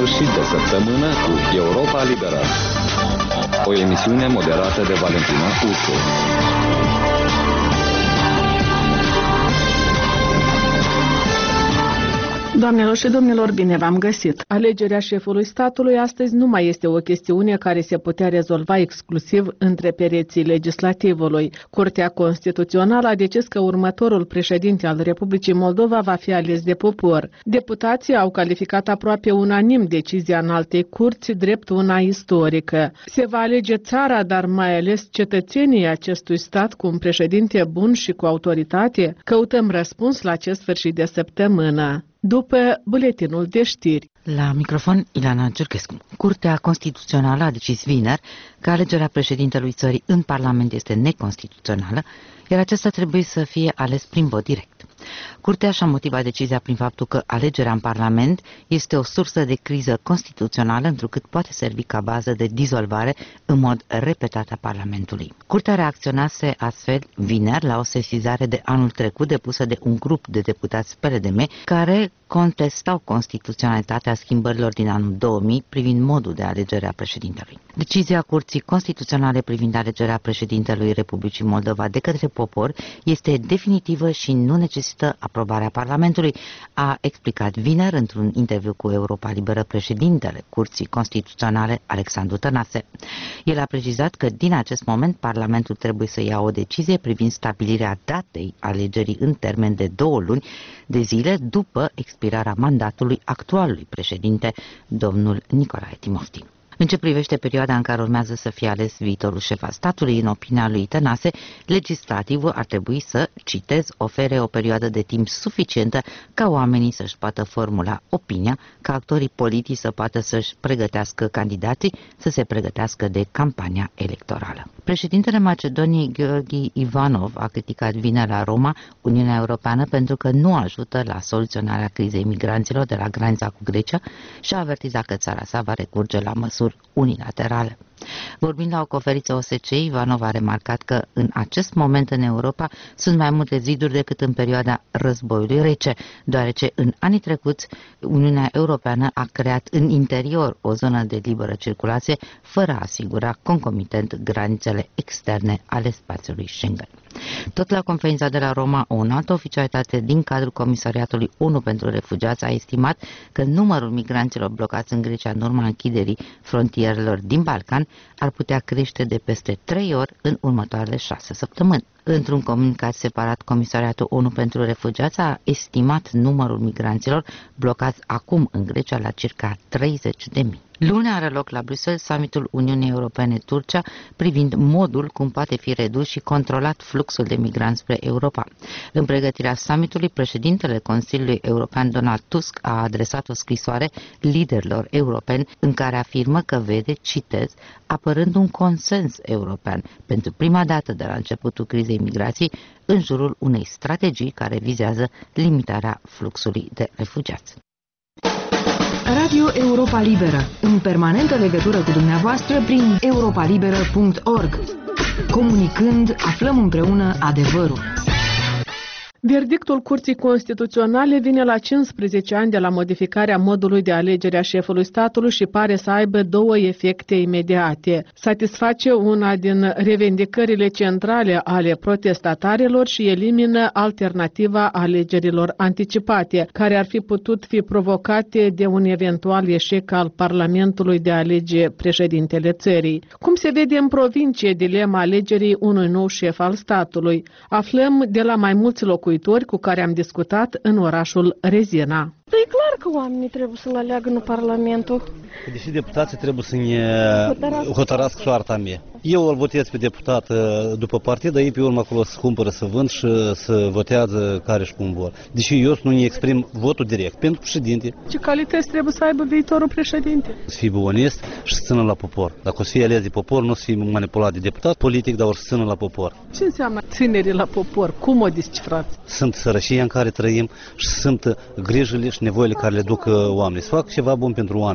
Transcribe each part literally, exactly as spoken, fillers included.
sfârșit de săptămână cu Europa Liberă, o emisiune moderată de Valentina Uțu. Doamnelor și domnilor, bine v-am găsit! Alegerea șefului statului astăzi nu mai este o chestiune care se putea rezolva exclusiv între pereții legislativului. Curtea Constituțională a decis că următorul președinte al Republicii Moldova va fi ales de popor. Deputații au calificat aproape unanim decizia înaltei curți drept una istorică. Se va alege țara, dar mai ales cetățenii acestui stat cu un președinte bun și cu autoritate? Căutăm răspuns la acest sfârșit de săptămână. După buletinul de știri. La microfon, Ilana Giurgescu. Curtea Constituțională a decis vineri că alegerea președintelui țării în Parlament este neconstituțională, iar acesta trebuie să fie ales prin vot direct. Curtea și-a motivat decizia prin faptul că alegerea în Parlament este o sursă de criză constituțională, întrucât poate servi ca bază de dizolvare în mod repetat a Parlamentului. Curtea reacționase astfel vineri la o sesizare de anul trecut depusă de un grup de deputați P L D M care contestau constituționalitatea schimbărilor din anul două mii privind modul de alegere a președintelui. Decizia Curții Constituționale privind alegerea președintelui Republicii Moldova de către popor este definitivă și nu necesită aprobarea Parlamentului, a explicat vineri într-un interviu cu Europa Liberă președintele Curții Constituționale Alexandru Tănase. El a precizat că din acest moment Parlamentul trebuie să ia o decizie privind stabilirea datei alegerii în termen de două luni de zile după expirarea mandatului actualului președinte, domnul Nicolae Timofti. În ce privește perioada în care urmează să fie ales viitorul șef al statului, în opinia lui Tănase, legislativul ar trebui să, citez, ofere o perioadă de timp suficientă ca oamenii să-și poată formula opinia, ca actorii politici să poată să-și pregătească candidații, să se pregătească de campania electorală. Președintele Macedoniei, Gheorghe Ivanov, a criticat vineri la Roma Uniunea Europeană pentru că nu ajută la soluționarea crizei migranților de la granița cu Grecia și a avertizat că țara sa va recurge la măsuri unilaterale. Vorbind la o conferință O S C E, Ivanov a remarcat că în acest moment în Europa sunt mai multe ziduri decât în perioada războiului rece, deoarece în anii trecuți Uniunea Europeană a creat în interior o zonă de liberă circulație fără a asigura concomitent granițele externe ale spațiului Schengen. Tot la conferința de la Roma, o înaltă oficialitate din cadrul Comisariatului ONU pentru Refugiați a estimat că numărul migranților blocați în Grecia în urma închiderii frontierelor din Balcan ar putea crește de peste trei ori în următoarele șase săptămâni. Într-un comunicat separat, Comisariatul ONU pentru Refugiați a estimat numărul migranților blocați acum în Grecia la circa treizeci de mii. Luni are loc la Bruxelles summitul Uniunii Europene-Turcia privind modul cum poate fi redus și controlat fluxul de migranți spre Europa. În pregătirea summitului, președintele Consiliului European Donald Tusk a adresat o scrisoare liderilor europeni în care afirmă că vede, citez, apărând un consens european pentru prima dată de la începutul crizei migrației în jurul unei strategii care vizează limitarea fluxului de refugiați. Radio Europa Liberă, în permanentă legătură cu dumneavoastră prin europa liberă punct org. Comunicând, aflăm împreună adevărul. Verdictul Curții Constituționale vine la cincisprezece ani de la modificarea modului de alegere a șefului statului și pare să aibă două efecte imediate. Satisface una din revendicările centrale ale protestatarilor și elimină alternativa alegerilor anticipate, care ar fi putut fi provocate de un eventual eșec al Parlamentului de a alege președintele țării. Cum se vede în provincie dilema alegerii unui nou șef al statului? Aflăm de la mai mulți locuitori cu care am discutat în orașul Rezina. E clar că oamenii trebuie să-l aleagă în Parlamentul. Deși deputații trebuie să ne hotărască soarta mea. Eu îl votez pe deputat după partid, dar ei pe urmă acolo să cumpără, să vând și să votează care și cum vor. Deși eu nu ne exprim votul direct pentru președinte. Ce calități trebuie să aibă viitorul președinte? Să fie onest și să țină la popor. Dacă o să fie ales de popor, nu o să fie manipulat de deputat politic, dar o să țină la popor. Ce înseamnă ținerii la popor? Cum o descifrați? Sunt sărășia în care trăim și sunt grijile și nevoile care le duc oamenii. Să fac ceva bun pentru oameni, nu pentru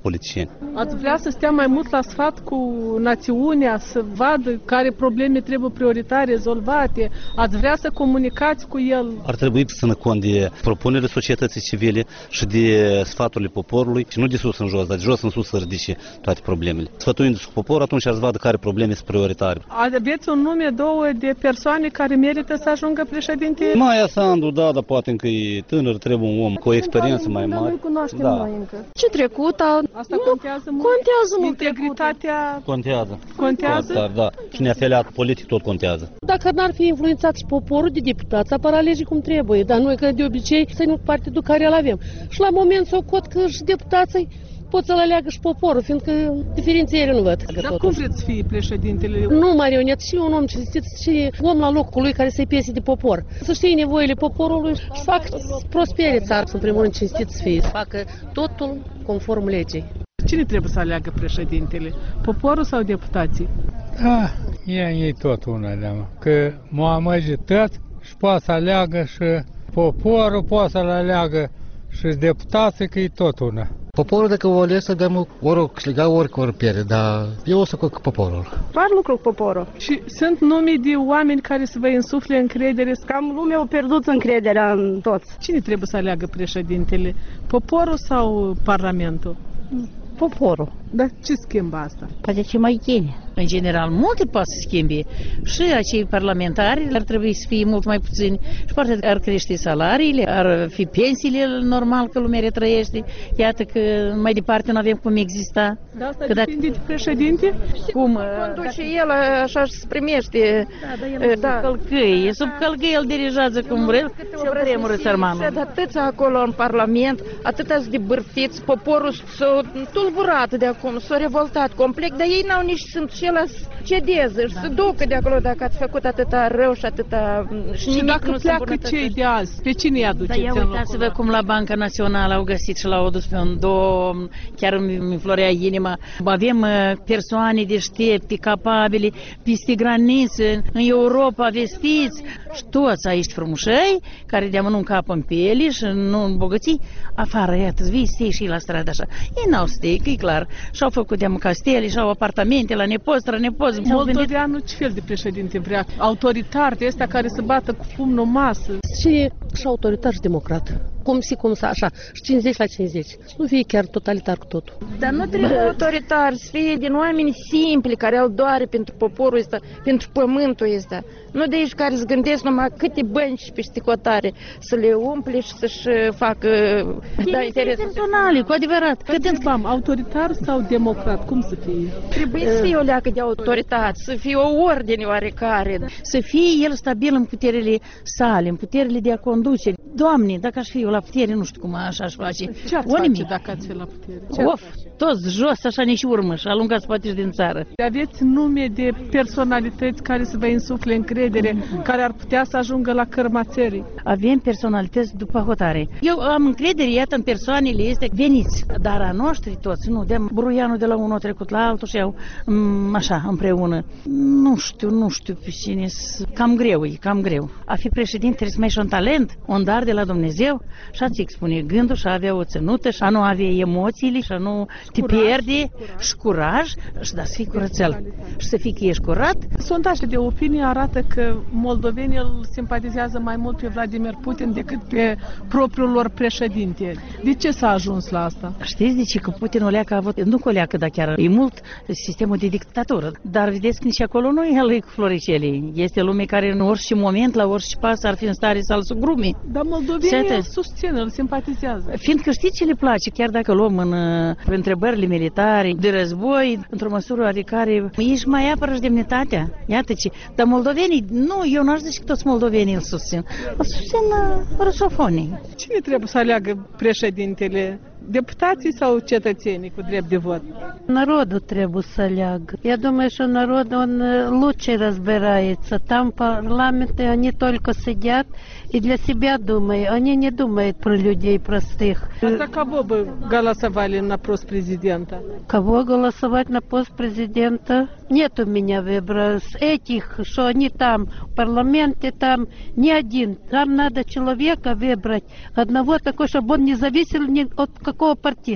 politicieni. Ați vrea să stea mai mult la sfat cu națiunea, să vadă care probleme trebuie prioritare rezolvate? Ați vrea să comunicați cu el? Ar trebui să țină cont de propunerile societății civile și de sfaturile poporului și nu de sus în jos, dar de jos în sus să ridice toate problemele. Sfătuindu-se cu poporul, atunci ar să vadă care probleme sunt prioritare. Aveți un nume, două de persoane care merită să ajungă președinte? Maia Sandu, da, dar poate încă e tânăr, trebuie un om cu o experiență mai mare. Nu cunoaștem da. noi încă. Ce trecut? A... Asta nu, contează mult? Contează mult. Integritatea contează. contează? Dar, da. Cine afiliat politic tot contează. Dacă n-ar fi influențat și poporul de deputați, apar alegii cum trebuie, dar noi, că de obicei, să nu partidul care îl avem. Și la moment s-o cot că și deputații pot să-l aleagă și poporul, fiindcă diferențiere nu văd. Dar cum vreți să fie președintele? Nu marionet, și un om cinstit, și om la locul lui care să-i piese de popor. Să știe nevoile poporului și să facă să prospere țara, în primul rând cinstit să fie, să facă totul conform legii. Cine trebuie să aleagă președintele? Poporul sau deputații? Da, e, e tot una de mă. Că m-am agitat și poate să aleagă și poporul, poate să-l aleagă și deputații, că e tot una. Poporul, dacă o ales, să dăm ori câștiga, ori ori pierde, dar eu o să cu poporul. Fac lucru cu poporul. Și sunt nume de oameni care să vă insufle încredere? Cam lumea a pierdut încrederea în toți. Cine trebuie să aleagă președintele? Poporul sau Parlamentul? Poporul. Dar ce schimbă asta? Poate ce mai bine. În general, multe poate să schimbi. Și acei parlamentari ar trebui să fie mult mai puțini. Și poate ar crește salariile, ar fi pensiile normal că lumea retrăiește. Iată că mai departe nu avem cum exista. Da, asta că depinde dacă... de președinte? Cum? Conduce el, așa se primește. Da, dar el da. Sub călcâie. Sub călcâie el dirigează cum vrea și el tremură țărmanul. Și atâția acolo în Parlament, atâția de bârfiți, poporul s-a tulburat de acum, s-a revoltat complet, dar ei n-au nici sunt și ăla să cedeze și da. Să ducă de acolo dacă ați făcut atâta rău și atâta... Și, și dacă pleacă cei de azi, pe cine îi aduceți? Dar ia uitați-vă cum la Banca Națională au găsit și l-au adus pe un domn, chiar îmi înflorea inima. Avem persoane deștepte, capabile, peste granițe, în Europa, vestiți, și toți aici frumușei, care de-a mănânc capă în piele și nu îmbogăți, afară, iată, vii și la stradă așa. Ei n-au stei, că e clar. Și-au făcut de-am castele, și-au apartamente la nepoți, strănepoți. Moldoveanul ce fel de președinte vrea? Autoritar, de ăsta care se bată cu pumnul în masă? Și, și autoritar și democrat. Cum si, cum să, așa, și cincizeci la cincizeci. Să nu fie chiar totalitar cu totul. Dar nu trebuie autoritar, să fie din oameni simpli, care au doare pentru poporul ăsta, pentru pământul ăsta. Nu de aici care îți gândesc numai câte bănci pe sticotare să le umple și să-și facă da, interesul personale, cu adevărat. Că întrebam, autoritar sau democrat, cum să fie? Trebuie să fie o leacă de autoritate, să fie o ordine oarecare. Să fie el stabil în puterile sale, în puterile de a conduce. Doamne, dacă aș fi eu la putere, nu știu cum așa aș face. Ce ați face dacă ați fi la putere? Ce of, toți jos, așa nici urmă și alungați poate și din țară. Aveți nume de personalități care să vă insufle încredere, care ar putea să ajungă la cărma țării? Avem personalități după hotare. Eu am încredere, iată, în persoanele este veniți, dar a noștri toți, nu, de Bruianul de la unul a trecut la altul și eu, așa, împreună. Nu știu, nu știu pe cine, cam greu e, cam greu. A fi președinte trebuie să mai și un talent, un dar de la Dumnezeu și a-ți expune gândul și a avea o țănută și a nu avea emoțiile și a nu te pierde și curaj și da, să fii curățel și să fii că ești curat. Sondajele de opinie arată că moldovenii îl simpatizează mai mult pe Vladimir Putin decât pe propriul lor președinte. De ce s-a ajuns la asta? Știți de ce? Că Putin o leacă a avut, nu că o leacă, dar chiar e mult sistemul de dictatură. Dar vedeți că nici acolo nu e el cu floricelii. Este lume care în orice moment, la orice pas ar fi în stare să-l sugrume. Dar moldovenii îl susțin, îl simpatizează. Fiindcă știți ce le place, chiar dacă luăm în întrebările militare, de război, într-o măsură oarecare, ești mai apără și demnitatea. Iată ce. Dar moldovenii, nu, eu nu aș zice că toți moldovenii îl susțin. Îl susțin uh, rusofonii. Cine trebuie să aleagă președintele? Deputații sau cetățenii cu drept de vot? Народу trebuie să aleagă. Я думаю, что народ, он лучше разбирается. Там в парламенте они только сидят и для себя думают. Они не думают про людей простых. А за кого бы голосовали на пост президента? Кого голосовать на пост президента? Нет у меня выбора. С этих, что они там в парламенте, там ни один. Там надо человека выбрать. Одного такого, чтобы он не зависел ни от какого партида.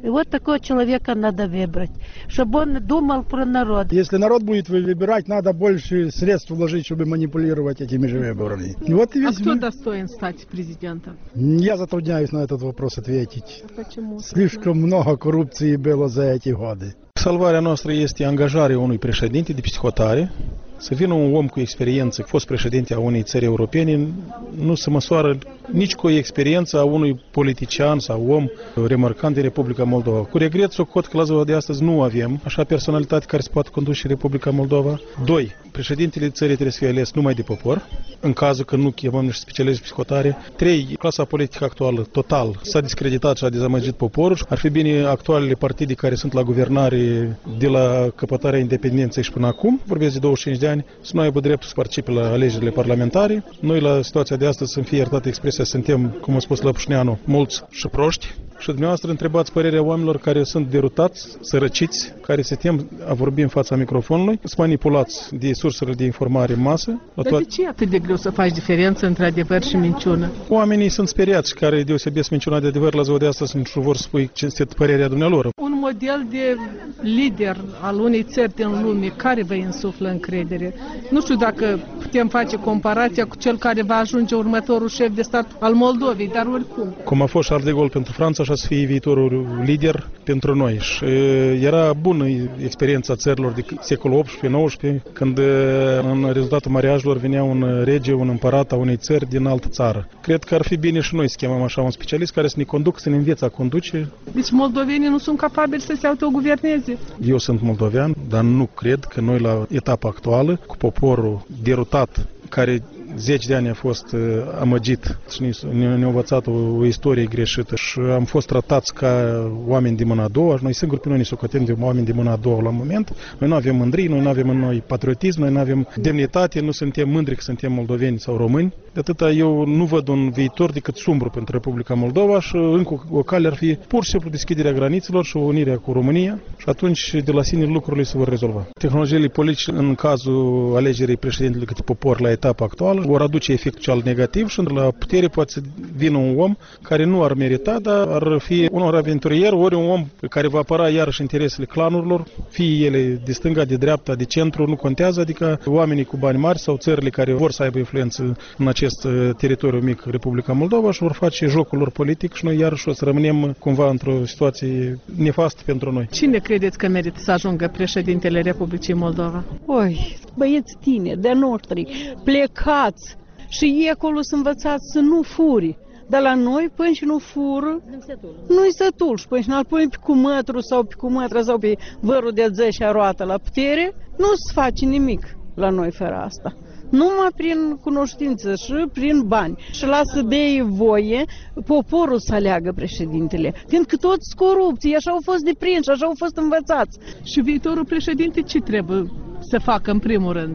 И вот такого человека надо выбрать, чтобы он думал про народ. Если народ будет выбирать, надо больше средств вложить, чтобы манипулировать этими же выборами. И вот и а весь... кто достоин стать президентом? Я затрудняюсь на этот вопрос ответить. Почему? Слишком много коррупции было за эти годы. Salvarea noastră este angajarea unui președinte de psihotare, să vină un om cu experiență, fost președinte a unei țări europene, nu se măsoară nici cu experiența a unui politician sau om remarcant din Republica Moldova. Cu regret, socot că la ziua de astăzi nu avem așa personalitate care se poate conduce Republica Moldova. Doi, președintele țării trebuie să fie ales numai de popor, în cazul că nu chemăm niște specialiști psihotare. Trei, clasa politică actuală total s-a discreditat și a dezamăgit poporul. Ar fi bine actualele partide care sunt la guvernare de la căpătarea independenței și până acum, vorbesc de douăzeci și cinci de ani, să nu aibă dreptul să participe la alegerile parlamentare. Noi, la situația de astăzi, să-mi fie iertată expresia, suntem, cum a spus Lăpușneanu, mulți și proști. Și dumneavoastră întrebați părerea oamenilor care sunt derutați, sărăciți, care se tem a vorbi în fața microfonului, sunt manipulați de sursele de informare în masă. Dar de ce e atât de greu să faci diferență între adevăr și minciună? Oamenii sunt speriați, care deosebesc minciuna de adevăr la ziua de astăzi, nici nu vor spui ce este părerea dumnealor. Un model de lider al unei țări din lume, care vă insuflă încredere? Nu știu dacă putem face comparația cu cel care va ajunge următorul șef de stat al Moldovei, dar oricum. Cum a fost Charles de Gaulle pentru Franța, așa să fie viitorul lider pentru noi. Și era bună experiența țărilor de secolul optsprezece nouăsprezece, când în rezultatul mariajelor venea un rege, un împărat a unei țări din altă țară. Cred că ar fi bine și noi să chemăm așa un specialist care să ne conducă, să ne învețe a conduce. Deci moldovenii nu sunt capabili să se autoguverneze? Eu sunt moldovean, dar nu cred că noi la etapa actuală, cu poporul derutat, care zeci de ani a fost uh, amăgit și ne-a ne învățat o, o istorie greșită și am fost tratați ca oameni de mâna a doua și noi singuri pe noi ne socotem de oameni de mâna a doua la moment. Noi nu avem mândrie, noi nu avem în noi patriotism, noi nu avem demnitate, nu suntem mândri că suntem moldoveni sau români. De atâta eu nu văd un viitor decât sumbru pentru Republica Moldova și încă o cale ar fi pur și simplu deschiderea granițelor și unirea cu România și atunci de la sine lucrurile se vor rezolva. Tehnologiile politice în cazul alegerii președintelui câte popor la etapa actuală vor aduce efect cel negativ și la putere poate să vină un om care nu ar merita, dar ar fi un aventurier, ori un om care va apăra iarăși interesele clanurilor, fie ele de stânga, de dreapta, de centru, nu contează, adică oamenii cu bani mari sau țările care vor să aibă influență în acest teritoriu mic, Republica Moldova, și vor face jocul lor politic și noi iarăși o să rămânem cumva într-o situație nefastă pentru noi. Cine credeți că merită să ajungă președintele Republicii Moldova? Oi, băieți tineri de-a noștri, plecați și ei acolo să învățați să nu furi. Dar la noi, până și nu fură, nu-i sătul. Și până și nu-l punem pe cumătru sau pe cumătra sau pe vărul de zecea roată la putere, nu se face nimic la noi fără asta. Numai prin cunoștință și prin bani. Și lasă de voie poporul să aleagă președintele. Fiindcă toți sunt corupții, așa au fost deprinși, așa au fost învățați. Și viitorul președinte ce trebuie să facă în primul rând?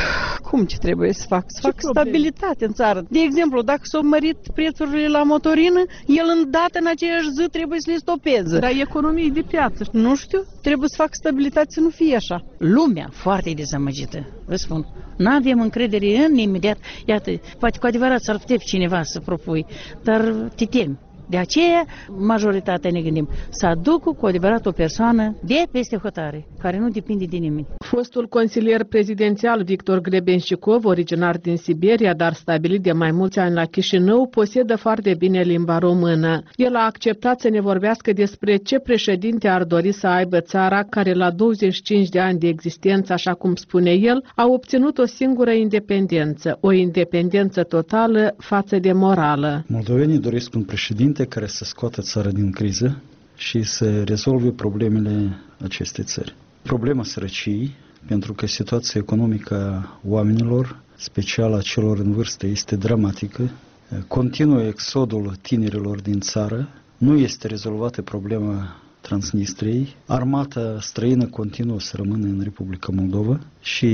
Cum ce trebuie să facă? Să facă stabilitate în țară. De exemplu, dacă s-au mărit prețurile la motorină, el îndată în aceeași zi trebuie să le stopeze. Dar economie de piață. Nu știu, trebuie să facă stabilitate să nu fie așa. Lumea foarte dezamăgită, vă spun. Nu avem încredere în imediat. Iată, poate cu adevărat s-ar putea cineva să propui, dar te temi. De aceea, majoritatea ne gândim să aducă cu adevărat o persoană de peste hotare, care nu depinde de nimeni. Fostul consilier prezidențial Victor Grebenșicov, originar din Siberia, dar stabilit de mai mulți ani la Chișinău, posedă foarte bine limba română. El a acceptat să ne vorbească despre ce președinte ar dori să aibă țara care la douăzeci și cinci de ani de existență, așa cum spune el, a obținut o singură independență, o independență totală față de morală. Moldovenii doresc un președinte care să scoată țara din criză și să rezolve problemele acestei țări. Problema sărăciei, pentru că situația economică a oamenilor, special a celor în vârstă, este dramatică. Continuă exodul tinerilor din țară, nu este rezolvată problema Transnistriei, armata străină continuă să rămână în Republica Moldova și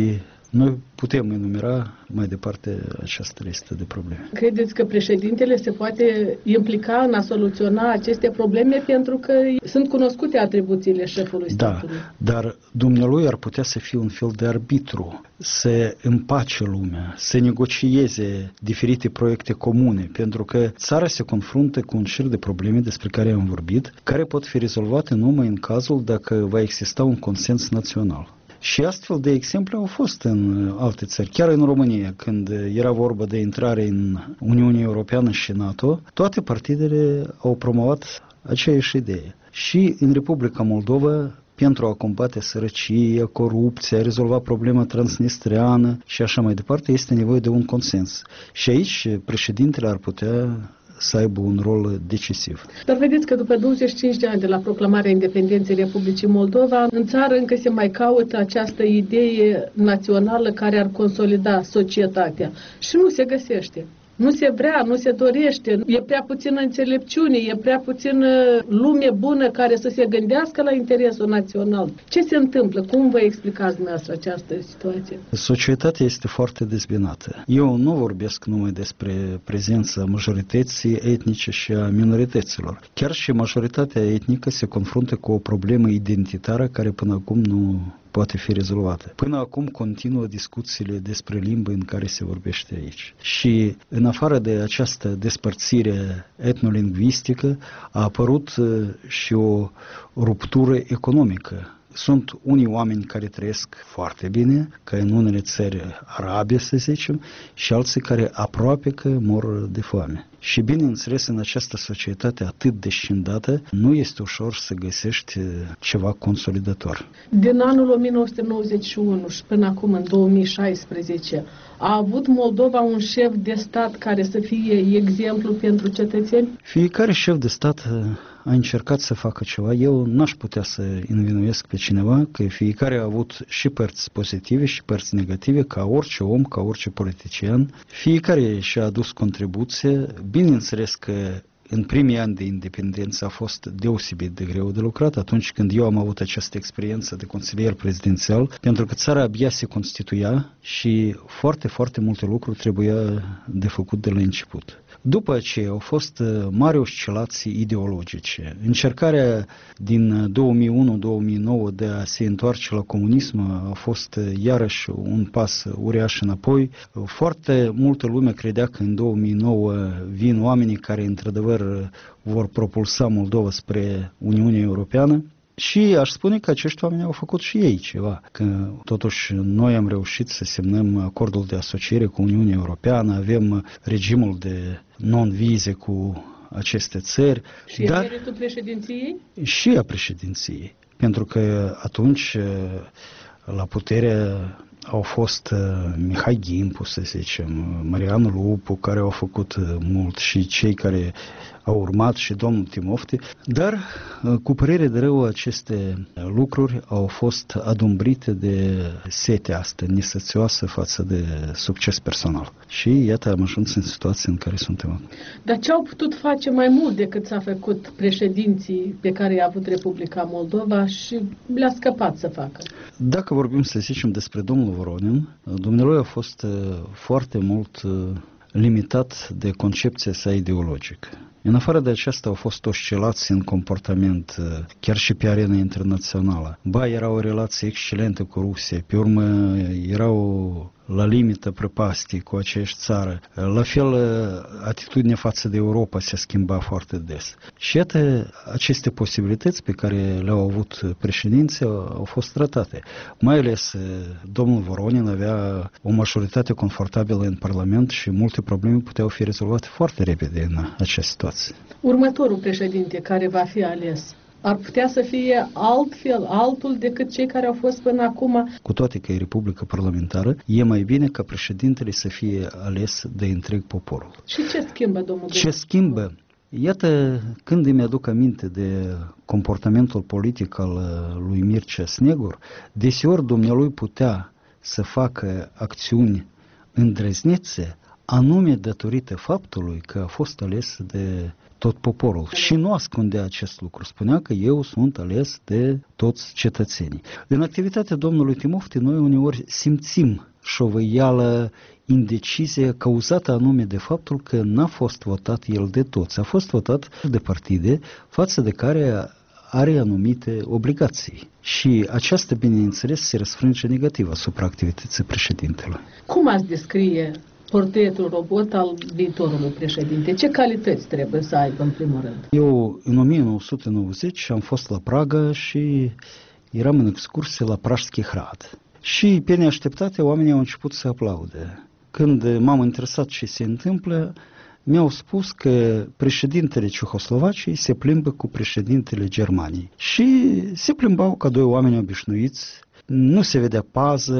Noi putem enumera mai departe această listă de probleme. Credeți că președintele se poate implica în a soluționa aceste probleme pentru că sunt cunoscute atribuțiile șefului statului? Da, dar dumnealui ar putea să fie un fel de arbitru, să împace lumea, să negocieze diferite proiecte comune, pentru că țara se confruntă cu un șir de probleme despre care am vorbit, care pot fi rezolvate numai în cazul dacă va exista un consens național. Și astfel de exemple au fost în alte țări, chiar în România, când era vorba de intrare în Uniunea Europeană și NATO, toate partidele au promovat aceeași idee. Și în Republica Moldova, pentru a combate sărăcia, corupția, a rezolva problema transnistreană și așa mai departe, este nevoie de un consens. Și aici președintele ar putea să aibă un rol decisiv. Dar vedeți că după douăzeci și cinci de ani de la proclamarea independenței Republicii Moldova, în țară încă se mai caută această idee națională care ar consolida societatea și nu se găsește. Nu se vrea, nu se dorește, e prea puțină înțelepciune, e prea puțină lume bună care să se gândească la interesul național. Ce se întâmplă? Cum vă explicați dumneavoastră această situație? Societatea este foarte dezbinată. Eu nu vorbesc numai despre prezența majorității etnice și a minorităților. Chiar și majoritatea etnică se confruntă cu o problemă identitară care până acum nu poate fi rezolvată. Până acum continuă discuțiile despre limbă în care se vorbește aici. Și în afară de această despărțire etnolingvistică a apărut și o ruptură economică. Sunt unii oameni care trăiesc foarte bine, ca în unele țări arabe, să zicem, și alții care aproape că mor de foame. Și bineînțeles, în această societate atât de scindată, nu este ușor să găsești ceva consolidator. Din anul o mie nouă sute nouăzeci și unu și până acum, în două mii șaisprezece, a avut Moldova un șef de stat care să fie exemplu pentru cetățeni? Fiecare șef de stat a încercat să facă ceva. Eu n-aș putea să învinuiesc pe cineva, că fiecare a avut și părți pozitive și părți negative, ca orice om, ca orice politician. Fiecare și-a adus contribuție. Bineînțeles că în primii ani de independență a fost deosebit de greu de lucrat, atunci când eu am avut această experiență de consilier prezidențial, pentru că țara abia se constituia și foarte, foarte multe lucruri trebuia de făcut de la început. După aceea au fost mari oscilații ideologice. Încercarea din două mii unu două mii nouă de a se întoarce la comunism a fost iarăși un pas uriaș înapoi. Foarte multă lume credea că în două mii nouă vin oamenii care într-adevăr vor propulsa Moldova spre Uniunea Europeană. Și aș spune că acești oameni au făcut și ei ceva, că totuși noi am reușit să semnăm acordul de asociere cu Uniunea Europeană, avem regimul de non-vize cu aceste țări. Și dar e meritul președinției? Și a președinției, pentru că atunci la putere au fost Mihai Gimpu, să zicem, Marian Lupu, care au făcut mult și cei care au urmat și domnul Timofte, dar cu părere de rău aceste lucruri au fost adumbrite de setea asta nesățioasă față de succes personal. Și iată am ajuns în situația în care suntem acum. Dar ce au putut face mai mult decât s-a făcut președinții pe care i-a avut Republica Moldova și le-a scăpat să facă? Dacă vorbim, să zicem, despre domnul Voronin, dumnealui a fost foarte mult limitat de concepția sa ideologică. În afară de aceasta au fost oscilații în comportament, chiar și pe arena internațională. Ba, era o relație excelentă cu Rusia, pe urmă erau la limită prăpastii cu aceeași țară. La fel, atitudinea față de Europa se schimba foarte des. Și iată, aceste posibilități pe care le-au avut președinții au fost tratate. Mai ales domnul Voronin avea o majoritate confortabilă în Parlament și multe probleme puteau fi rezolvate foarte repede în această situație. Următorul președinte care va fi ales ar putea să fie altfel, altul decât cei care au fost până acum? Cu toate că e Republică Parlamentară, e mai bine ca președintele să fie ales de întreg poporul. Și ce schimbă, domnul? Ce schimbă? Iată, când îmi aduc aminte de comportamentul politic al lui Mircea Snegur, deseori dumnealui putea să facă acțiuni îndrăznețe, anume datorită faptului că a fost ales de tot poporul. Și nu ascundea acest lucru. Spunea că eu sunt ales de toți cetățenii. În activitatea domnului Timofte, noi uneori simțim șovăială, indecizie cauzată anume de faptul că n-a fost votat el de toți, a fost votat de partide față de care are anumite obligații. Și aceasta, bineînțeles, se răsfrânge negativ asupra activității președintelui. Cum ați descrie portretul robot al viitorului președinte? Ce calități trebuie să aibă în primul rând? Eu, în o mie nouă sute nouăzeci, am fost la Praga și eram în excursie la Pražský hrad. Și, pe neașteptate, oamenii au început să aplaude. Când m-am interesat ce se întâmplă, mi-au spus că președintele Cehoslovaciei se plimbă cu președintele Germaniei. Și se plimbau ca doi oameni obișnuiți, nu se vedea pază,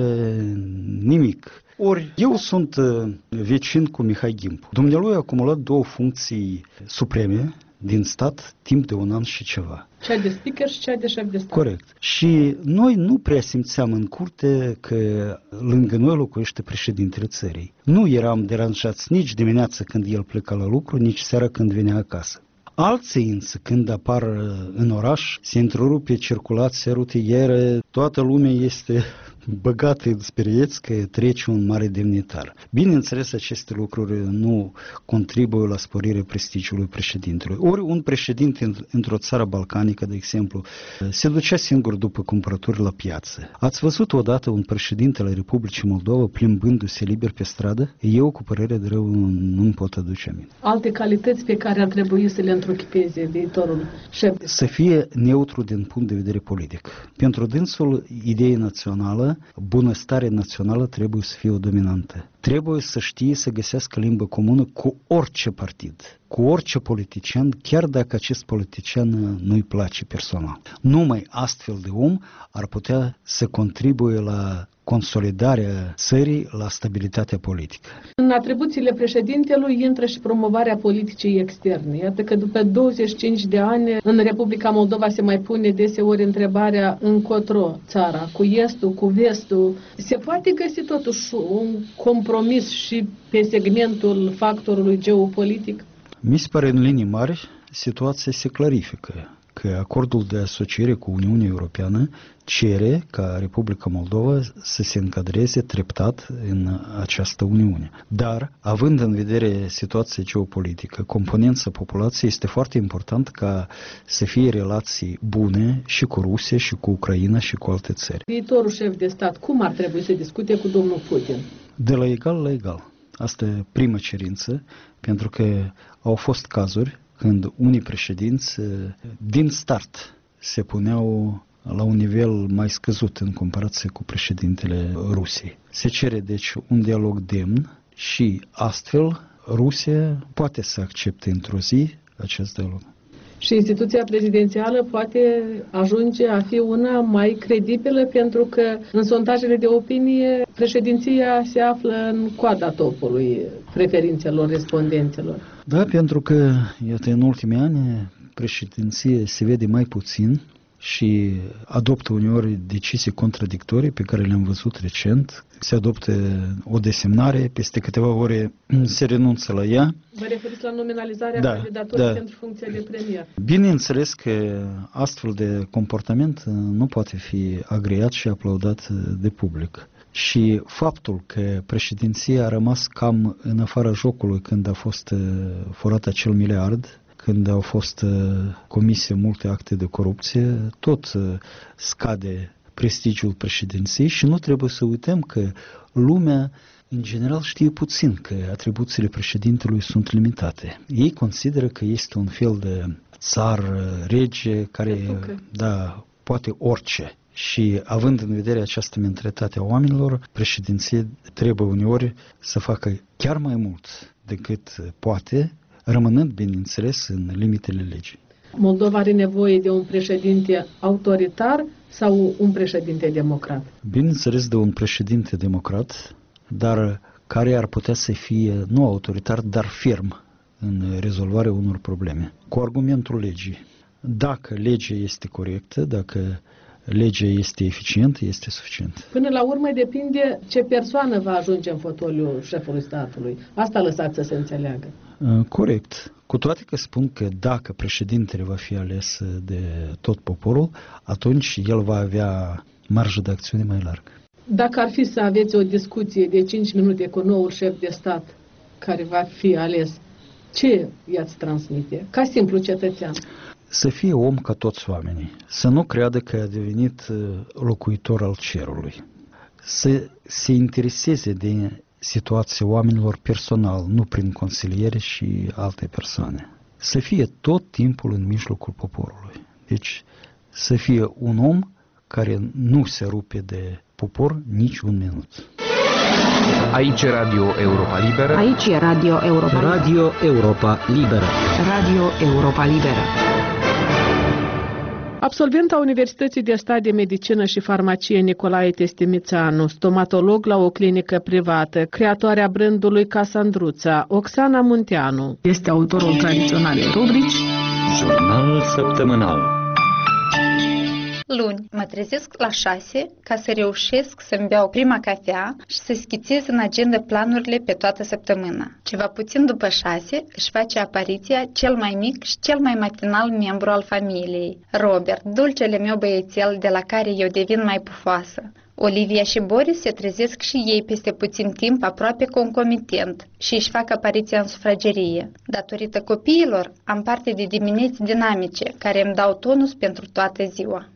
nimic. Ori eu sunt vecin cu Mihai Gimpu. Dumnealui a acumulat două funcții supreme din stat timp de un an și ceva. Cea de speaker și cea de șef de stat. Corect. Și noi nu prea simțeam în curte că lângă noi locuiește președintele țării. Nu eram deranjați nici dimineața când el pleca la lucru, nici seara când venea acasă. Alții însă, când apar în oraș, se întrerupe circulația rutieră, toată lumea este băgată în sperieți că trece un mare demnitar. Bineînțeles, aceste lucruri nu contribuie la sporirea prestigiului președintelui. Ori un președinte într-o țară balcanică, de exemplu, se ducea singur după cumpărături la piață. Ați văzut odată un președinte al Republicii Moldova plimbându-se liber pe stradă? Eu, cu părere de rău, nu-mi pot aduce aminte. Alte calități pe care ar trebui să le întruchipeze viitorul șef de Să fie neutru din punct de vedere politic. Pentru dânsul, ideea națională, bunăstarea națională trebuie să fie o dominantă. Trebuie să știe să găsească limbă comună cu orice partid, cu orice politician, chiar dacă acest politician nu-i place personal. Numai astfel de om ar putea să contribuie la consolidarea țării, la stabilitatea politică. În atribuțiile președintelui intră și promovarea politicii externe. Iată că după douăzeci și cinci de ani în Republica Moldova se mai pune deseori întrebarea încotro țara, cu estul, cu vestul. Se poate găsi totuși un compromis și pe segmentul factorului geopolitic? Mi se pare în linii mari situația se clarifică, că acordul de asociere cu Uniunea Europeană cere ca Republica Moldova să se încadreze treptat în această Uniune. Dar, având în vedere situația geopolitică, componența populației, este foarte important ca să fie relații bune și cu Rusia, și cu Ucraina, și cu alte țări. Viitorul șef de stat, cum ar trebui să discute cu domnul Putin? De la egal la egal. Asta e prima cerință, pentru că au fost cazuri când unii președinți din start se puneau la un nivel mai scăzut în comparație cu președintele Rusiei. Se cere deci un dialog demn și astfel Rusia poate să accepte într-o zi acest dialog. Și instituția prezidențială poate ajunge a fi una mai credibilă, pentru că în sondajele de opinie președinția se află în coada topului preferințelor respondenților. Da, pentru că, iată, în ultimii ani președinția se vede mai puțin și adoptă uneori decizii contradictorii pe care le-am văzut recent. Se adoptă o desemnare, peste câteva ore se renunță la ea. Vă referiți la nominalizarea da, candidaturii da. pentru funcția de premier? Bineînțeles că astfel de comportament nu poate fi agreat și aplaudat de public. Și faptul că președinția a rămas cam în afara jocului când a fost furat acel miliard, când au fost comise multe acte de corupție, tot scade prestigiul președinției și nu trebuie să uităm că lumea în general știe puțin că atribuțiile președintelui sunt limitate. Ei consideră că este un fel de țar, rege, care da, poate orice. Și având în vedere această mentalitate a oamenilor, președinția trebuie uneori să facă chiar mai mult decât poate, rămânând, bineînțeles, în limitele legii. Moldova are nevoie de un președinte autoritar sau un președinte democrat? Bineînțeles, de un președinte democrat, dar care ar putea să fie nu autoritar, dar ferm în rezolvarea unor probleme. Cu argumentul legii. Dacă legea este corectă, dacă legea este eficientă, este suficient. Până la urmă depinde ce persoană va ajunge în fotoliul șefului statului. Asta lăsați să se înțeleagă. Corect. Cu toate că spun că dacă președintele va fi ales de tot poporul, atunci el va avea marjă de acțiune mai largă. Dacă ar fi să aveți o discuție de cinci minute cu noul șef de stat care va fi ales, ce i-ați transmite, ca simplu cetățean? Să fie om ca toți oamenii, să nu creadă că a devenit locuitor al cerului, să se intereseze de situația oamenilor personal, nu prin consiliere și alte persoane. Să fie tot timpul în mijlocul poporului. Deci să fie un om care nu se rupe de popor nici un minut. Aici e Radio Europa Liberă. Aici e Radio Europa Liberă. Radio Europa Liberă. Radio Europa Liberă. Absolventa Universității de Stat de Medicină și Farmacie Nicolae Testimițanu, stomatolog la o clinică privată, creatoarea brandului Casandruța, Oxana Munteanu. Este autorul tradiționalei rubrici Jurnalul săptămânal. Luni, mă trezesc la șase ca să reușesc să-mi beau prima cafea și să schițez în agenda planurile pe toată săptămâna. Ceva puțin după șase își face apariția cel mai mic și cel mai matinal membru al familiei, Robert, dulcele meu băiețel de la care eu devin mai pufoasă. Olivia și Boris se trezesc și ei peste puțin timp aproape concomitent și își fac apariția în sufragerie. Datorită copiilor, am parte de dimineți dinamice care îmi dau tonus pentru toată ziua.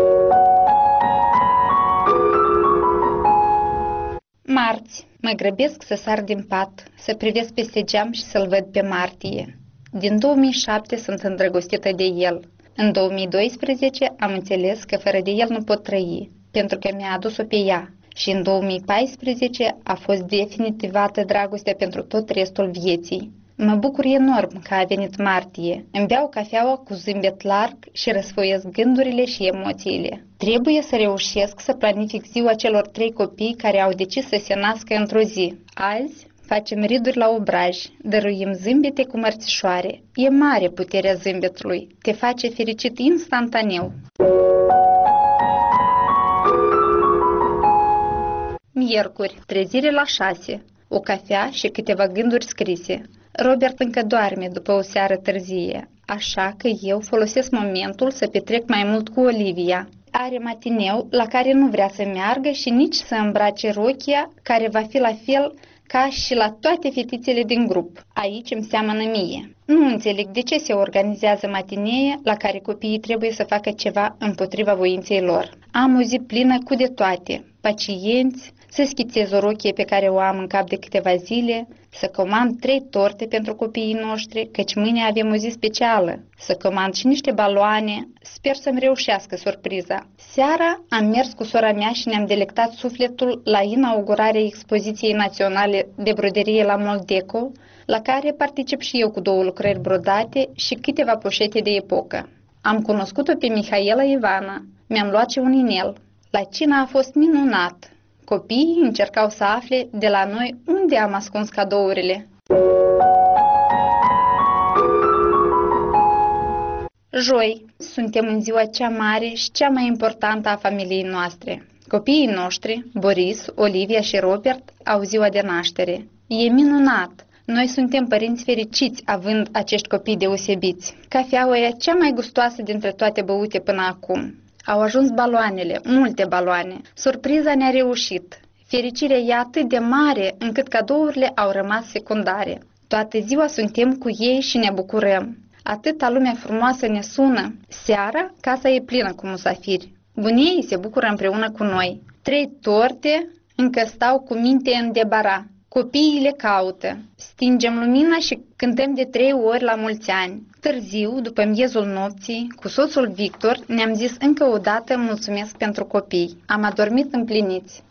Marți. Mă grăbesc să sar din pat, să privesc peste geam și să-l văd pe Martie. Din două mii șapte sunt îndrăgostită de el. În două mii doisprezece am înțeles că fără de el nu pot trăi, pentru că mi-a adus-o pe ea. Și în două mii paisprezece a fost definitivată dragostea pentru tot restul vieții. Mă bucur enorm că a venit Martie. Îmi beau cafeaua cu zâmbet larg și răsfoiesc gândurile și emoțiile. Trebuie să reușesc să planific ziua celor trei copii care au decis să se nască într-o zi. Azi facem riduri la obraj, dăruim zâmbete cu mărțișoare. E mare puterea zâmbetului, te face fericit instantaneu. Miercuri, trezire la șase, o cafea și câteva gânduri scrise. Robert încă doarme după o seară târzie, așa că eu folosesc momentul să petrec mai mult cu Olivia. Are matineu la care nu vrea să meargă și nici să îmbrace rochia, care va fi la fel ca și la toate fetițele din grup. Aici îmi seamănă mie. Nu înțeleg de ce se organizează matinee la care copiii trebuie să facă ceva împotriva voinței lor. Am o zi plină cu de toate, pacienți, să schițez o rochie pe care o am în cap de câteva zile, să comand trei torte pentru copiii noștri, căci mâine avem o zi specială, să comand și niște baloane, sper să-mi reușească surpriza. Seara am mers cu sora mea și ne-am delectat sufletul la inaugurarea expoziției naționale de broderie la Moldeco, la care particip și eu cu două lucrări brodate și câteva poșete de epocă. Am cunoscut-o pe Mihaela Ivana, mi-am luat și un inel. La cină a fost minunat. Copiii încercau să afle de la noi unde am ascuns cadourile. Joi, suntem în ziua cea mare și cea mai importantă a familiei noastre. Copiii noștri, Boris, Olivia și Robert, au ziua de naștere. E minunat! Noi suntem părinți fericiți având acești copii deosebiți. Cafeaua e cea mai gustoasă dintre toate băute până acum. Au ajuns baloanele, multe baloane. Surpriza ne-a reușit. Fericirea e atât de mare încât cadourile au rămas secundare. Toată ziua suntem cu ei și ne bucurăm. Atâta lumea frumoasă ne sună. Seara, casa e plină cu musafiri. Bunii se bucură împreună cu noi. Trei torte încă stau cu minte în debara. Copiii le caută. Stingem lumina și cântăm de trei ori la mulți ani. Târziu, după miezul nopții, cu soțul Victor, ne-am zis încă o dată mulțumesc pentru copii. Am adormit împliniți.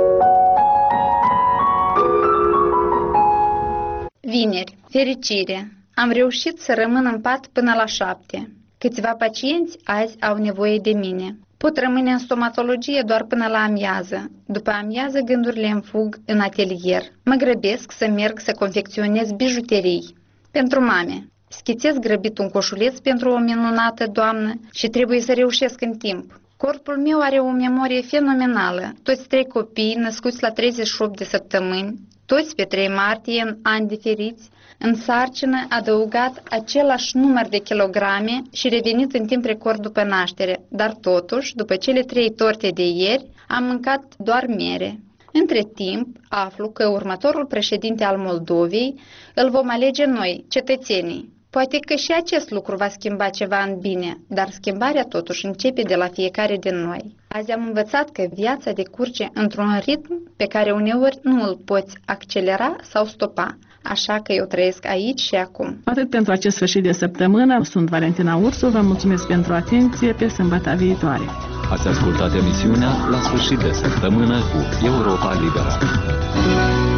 Vineri, fericire. Am reușit să rămân în pat până la șapte. Câțiva pacienți azi au nevoie de mine. Pot rămâne în stomatologie doar până la amiază. După amiază, gândurile îmi fug în atelier. Mă grăbesc să merg să confecționez bijuterii. Pentru mame. Schițez grăbit un coșuleț pentru o minunată doamnă și trebuie să reușesc în timp. Corpul meu are o memorie fenomenală. Toți trei copii născuți la treizeci și opt de săptămâni, toți pe trei martie în ani diferiți, în sarcină adăugat același număr de kilograme și revenit în timp record după naștere, dar totuși, după cele trei torte de ieri, Am mâncat doar mere. Între timp, aflu că următorul președinte al Moldovei îl vom alege noi, cetățenii. Poate că și acest lucru va schimba ceva în bine, dar schimbarea totuși începe de la fiecare din noi. Azi am învățat că viața decurge într-un ritm pe care uneori nu îl poți accelera sau stopa. Așa că eu trăiesc aici și acum. Atât pentru acest sfârșit de săptămână. Sunt Valentina Ursu, vă mulțumesc pentru atenție, pe sâmbătă viitoare. Ați ascultat emisiunea La sfârșit de săptămână cu Europa Liberă.